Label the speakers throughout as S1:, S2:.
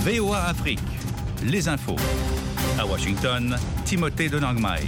S1: VOA Afrique, les infos. À Washington, Timothée Donangmai.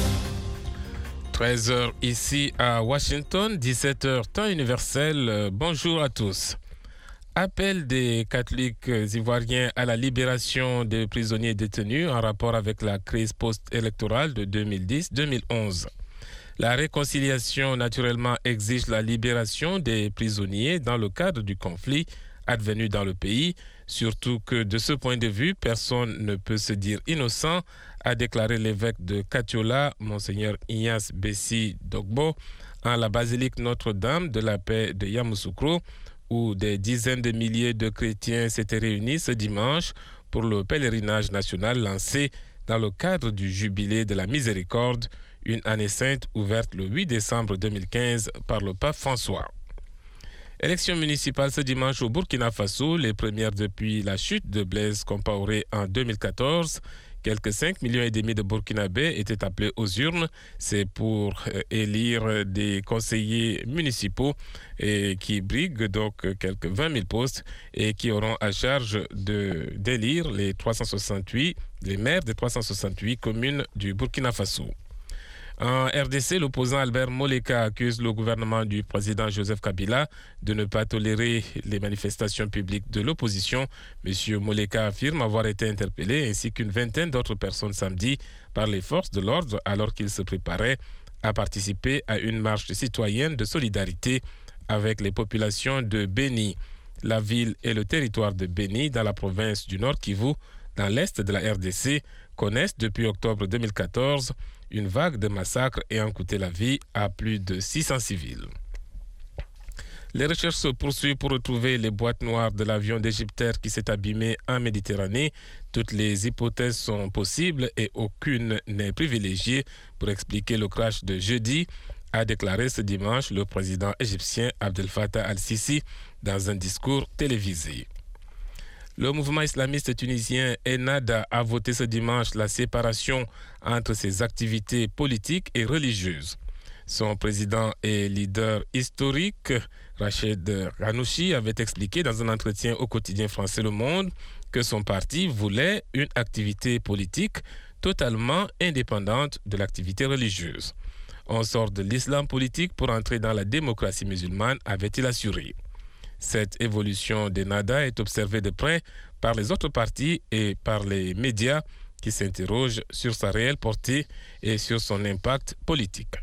S2: 13h ici à Washington, 17h temps universel. Bonjour à tous. Appel des catholiques ivoiriens à la libération des prisonniers détenus en rapport avec la crise post-électorale de 2010-2011. La réconciliation, naturellement, exige la libération des prisonniers dans le cadre du conflit advenu dans le pays, surtout que de ce point de vue, personne ne peut se dire innocent, a déclaré l'évêque de Katiola, Monseigneur Ignace Bessi Dogbo, en la basilique Notre-Dame de la Paix de Yamoussoukro, où des dizaines de milliers de chrétiens s'étaient réunis ce dimanche pour le pèlerinage national lancé dans le cadre du Jubilé de la Miséricorde, une année sainte ouverte le 8 décembre 2015 par le pape François. Élection municipale ce dimanche au Burkina Faso, les premières depuis la chute de Blaise Compaoré en 2014. Quelques 5,5 millions de Burkinabés étaient appelés aux urnes. C'est pour élire des conseillers municipaux et qui briguent donc quelques 20 000 postes et qui auront à charge d'élire les maires des 368 communes du Burkina Faso. En RDC, l'opposant Albert Moleka accuse le gouvernement du président Joseph Kabila de ne pas tolérer les manifestations publiques de l'opposition. M. Moleka affirme avoir été interpellé ainsi qu'une vingtaine d'autres personnes samedi par les forces de l'ordre alors qu'il se préparait à participer à une marche citoyenne de solidarité avec les populations de Beni. La ville et le territoire de Beni dans la province du Nord Kivu, dans l'est de la RDC, connaissent depuis octobre 2014 une vague de massacres ayant coûté la vie à plus de 600 civils. Les recherches se poursuivent pour retrouver les boîtes noires de l'avion d'Égyptair qui s'est abîmé en Méditerranée. Toutes les hypothèses sont possibles et aucune n'est privilégiée pour expliquer le crash de jeudi, a déclaré ce dimanche le président égyptien Abdel Fattah al-Sisi dans un discours télévisé. Le mouvement islamiste tunisien Ennahda a voté ce dimanche la séparation entre ses activités politiques et religieuses. Son président et leader historique, Rached Ghannouchi, avait expliqué dans un entretien au quotidien français Le Monde que son parti voulait une activité politique totalement indépendante de l'activité religieuse. On sort de l'islam politique pour entrer dans la démocratie musulmane, avait-il assuré. Cette évolution d'Ennahda est observée de près par les autres partis et par les médias qui s'interrogent sur sa réelle portée et sur son impact politique.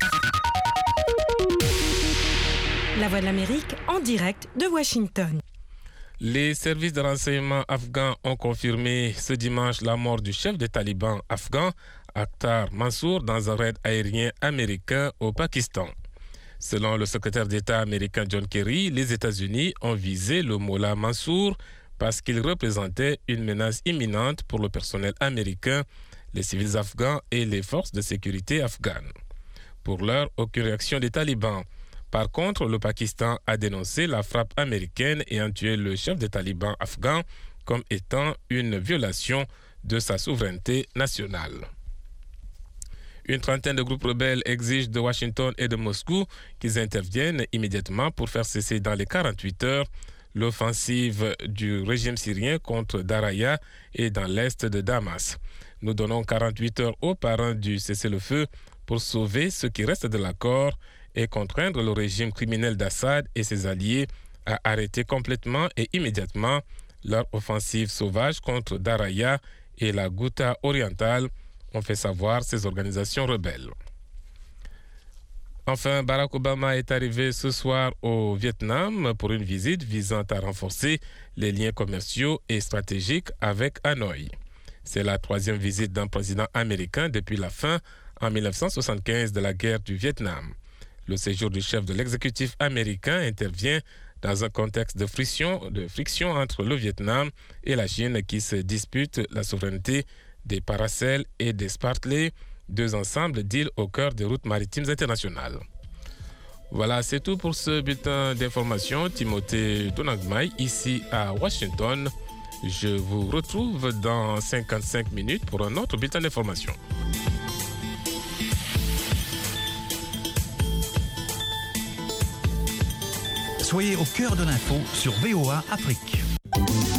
S3: La Voix de l'Amérique en direct de Washington.
S2: Les services de renseignement afghans ont confirmé ce dimanche la mort du chef des talibans afghans, Akhtar Mansour, dans un raid aérien américain au Pakistan. Selon le secrétaire d'État américain John Kerry, les États-Unis ont visé le Mollah Mansour parce qu'il représentait une menace imminente pour le personnel américain, les civils afghans et les forces de sécurité afghanes. Pour l'heure, aucune réaction des talibans. Par contre, le Pakistan a dénoncé la frappe américaine ayant tué le chef des talibans afghans comme étant une violation de sa souveraineté nationale. Une trentaine de groupes rebelles exigent de Washington et de Moscou qu'ils interviennent immédiatement pour faire cesser dans les 48 heures l'offensive du régime syrien contre Daraya et dans l'est de Damas. Nous donnons 48 heures aux parents du cessez-le-feu pour sauver ce qui reste de l'accord et contraindre le régime criminel d'Assad et ses alliés à arrêter complètement et immédiatement leur offensive sauvage contre Daraya et la Ghouta orientale, ont fait savoir ces organisations rebelles. Enfin, Barack Obama est arrivé ce soir au Vietnam pour une visite visant à renforcer les liens commerciaux et stratégiques avec Hanoï. C'est la troisième visite d'un président américain depuis la fin, en 1975, de la guerre du Vietnam. Le séjour du chef de l'exécutif américain intervient dans un contexte de friction entre le Vietnam et la Chine qui se disputent la souveraineté des Paracels et des Spratly, deux ensembles d'îles au cœur des routes maritimes internationales. Voilà, c'est tout pour ce bulletin d'information. Timothée Donangmai, ici à Washington. Je vous retrouve dans 55 minutes pour un autre bulletin d'information.
S1: Soyez au cœur de l'info sur VOA Afrique.